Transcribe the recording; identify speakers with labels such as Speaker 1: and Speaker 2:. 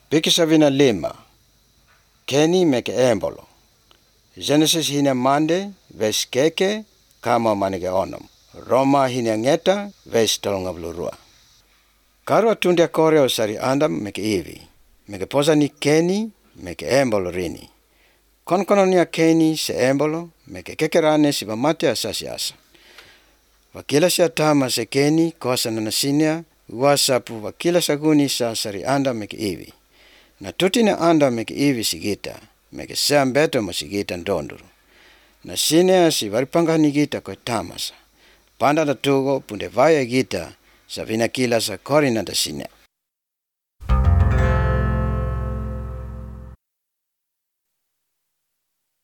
Speaker 1: Piki vina lima. Keni meke embolo. Genesis hina mande ves keke kama manige onom. Roma hina ngeta ves tolonga blurua. Karwa tundia koreo sari andam meke ivi. Meke posa ni Keni meke embolo rini. Konkononia Keni se embolo meke kekerane si bamate asasi asa. Wakila si atama se Keni kosa nanasinia wasapu wakila saguni sa sari andam meke ivi. Na tutina andam meke ivi sigita. Meke seambeto mo sigita ndonduru. Na sinea si varipangani gita ko tamasa. Panda na tugo punde vaya gita sa vina kila sa korina da sinea.